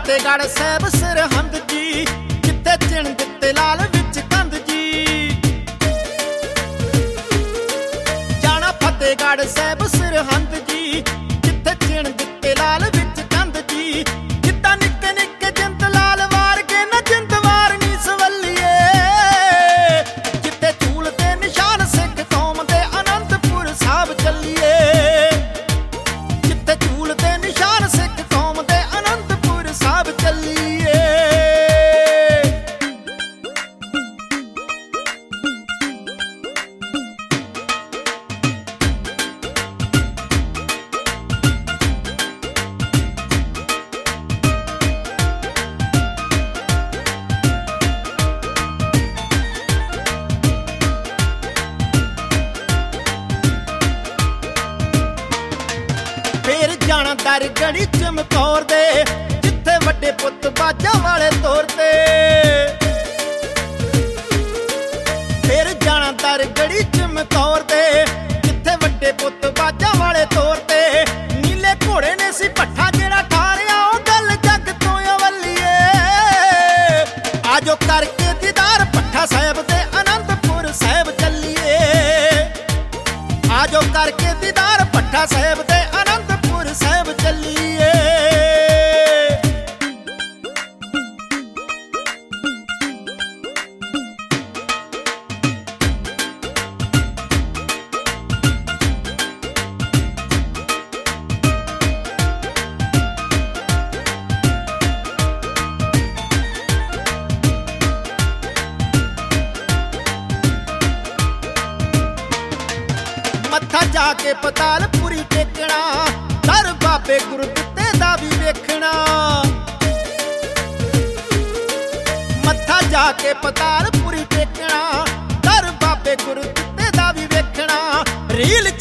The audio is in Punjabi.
ਫਤਿਹਗੜ੍ਹ ਸਾਹਿਬ ਸਰਹੰਦ ਜੀ, ਜਿੱਥੇ ਚਿਣ ਦਿੱਤੇ ਲਾਲ ਵਿੱਚ ਕੰਧ ਜੀ। ਜਾਣਾ ਫਤਿਹਗੜ੍ਹ ਸਾਹਿਬ ਸਰਹੰਦ ਜੀ, ਜਿੱਥੇ ਚਿਣ ਦਿੱਤੇ ਲਾਲ ਵਿੱਚ ਕੰਧ ਜੀ। ਜਿੱਦਾਂ ਨਿੱਕੇ ਨਿੱਕੇ ਜਿੰਦ ਲਾਲ ਵਾਰ ਕੇ ਨਾ ਜਿੰਦ ਵਾਰ ਨੀ ਸਵੱਲੀਏ, ਜਿੱਥੇ ਚੂਲ ਤੇ ਨਿਸ਼ਾਨ ਸਿੱਖ ਕੌਮ ਦੇ ਅਨੰਦਪੁਰ ਸਾਹਿਬ ਚੱਲੀਏ। ਜਿੱਥੇ ਚੂਲ ਤੇ ਨਿਸ਼ਾਨ ਸਿੱਖ ਕੌਮ ਦੇ ਅਨੰਦਪੁਰ ਸਾਹਿਬ ਚੱਲੀਏ। ਫੇਰ ਜਾਣਾ ਦਰ ਗੜੀ ਚਮਕੌਰ ਦੇ, ਜਿੱਥੇ ਵੱਡੇ ਪੁੱਤ ਬਾਜਾਂ ਵਾਲੇ ਤੌਰ ਤੇ। ਫੇਰ ਜਾਣਾ ਦਰ ਗੜੀ ਚਮਕੌਰ ਦੇ, ਜਿੱਥੇ ਵੱਡੇ ਪੁੱਤ ਬਾਜਾਂ ਵਾਲੇ ਤੌਰ ਤੇ। ਨੀਲੇ ਘੋੜੇ ਨੇ ਸੀ ਭੱਠਾ ਜਿਹੜਾ ਠਾਰਿਆ, ਉਹ ਗੱਲ ਜੱਗ ਤੋਂ ਅਵੱਲੀਏ। ਆਜੋ ਕਰਕੇ ਦੀਦਾਰ ਭੱਠਾ ਸਾਹਿਬ ਦੇ ਅਨੰਦਪੁਰ ਸਾਹਿਬ ਚੱਲੀਏ। ਆਜੋ ਕਰਕੇ ਦੀਦਾਰ ਭੱਠਾ ਸਾਹਿਬ ਦੇ ਅਨੰਦਪੁਰ ਸਾਹਿਬ ਚੱਲੀਏ। ਮੱਥਾ ਜਾ ਕੇ ਪਤਾਲਪੁਰੀ ਟੇਕਣਾ, ਦਰ ਬਾਬੇ ਗੁਰਦਿੱਤੇ ਦਾ ਵੀ ਵੇਖਣਾ। ਮੱਥਾ ਜਾ ਕੇ ਪਤਾਲਪੁਰੀ ਟੇਕਣਾ, ਦਰ ਬਾਬੇ ਗੁਰਦਿੱਤੇ ਦਾ ਵੀ ਵੇਖਣਾ। ਰੀਲ